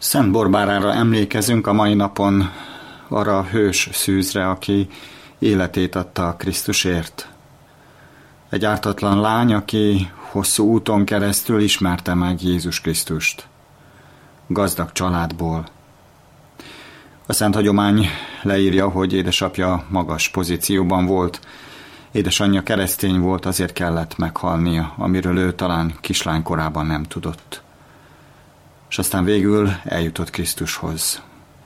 Szent Borbárára emlékezünk a mai napon, arra a hős szűzre, aki életét adta a Krisztusért. Egy ártatlan lány, aki hosszú úton keresztül ismerte meg Jézus Krisztust. Gazdag családból. A szent hagyomány leírja, hogy édesapja magas pozícióban volt, édesanyja keresztény volt, azért kellett meghalnia, amiről ő talán kislánykorában nem tudott. És aztán végül eljutott Krisztushoz.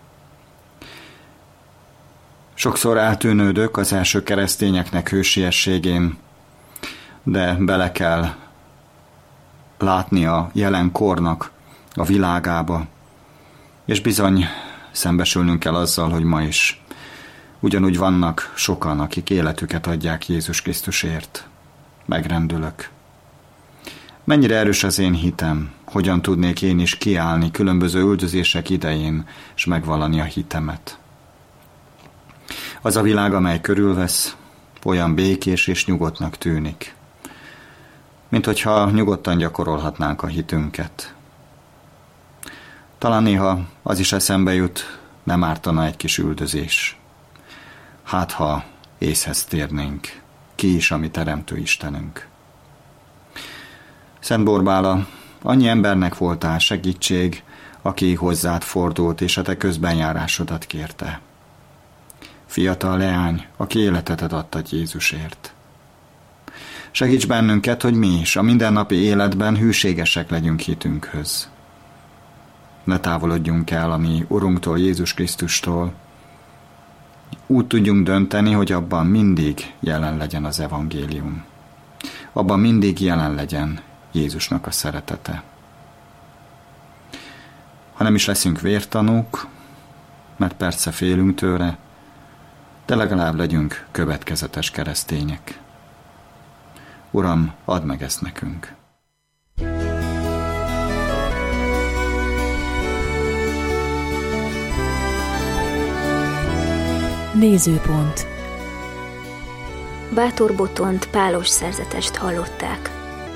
Sokszor eltűnődök az első keresztényeknek hősiességén, de bele kell látni a jelen kornak a világába, és bizony szembesülnünk kell azzal, hogy ma is ugyanúgy vannak sokan, akik életüket adják Jézus Krisztusért. Megrendülök. Mennyire erős az én hitem, hogyan tudnék én is kiállni különböző üldözések idején, és megvallani a hitemet. Az a világ, amely körülvesz, olyan békés és nyugodtnak tűnik, mint hogyha nyugodtan gyakorolhatnánk a hitünket. Talán néha az is eszembe jut, nem ártana egy kis üldözés. Hát, ha észhez térnénk, ki is a mi teremtő Istenünk. Szent Borbála, annyi embernek voltál segítség, aki hozzád fordult, és a te közbenjárásodat kérte. Fiatal leány, aki életedet adtad Jézusért. Segíts bennünket, hogy mi is a mindennapi életben hűségesek legyünk hitünkhöz. Ne távolodjunk el a mi Urunktól, Jézus Krisztustól. Úgy tudjunk dönteni, hogy abban mindig jelen legyen az evangélium. Abban mindig jelen legyen Jézusnak a szeretete. Ha nem is leszünk vértanúk, mert persze félünk tőle, de legalább legyünk következetes keresztények. Uram, add meg ezt nekünk! Nézőpont. Bátor Botont pálos szerzetest hallották.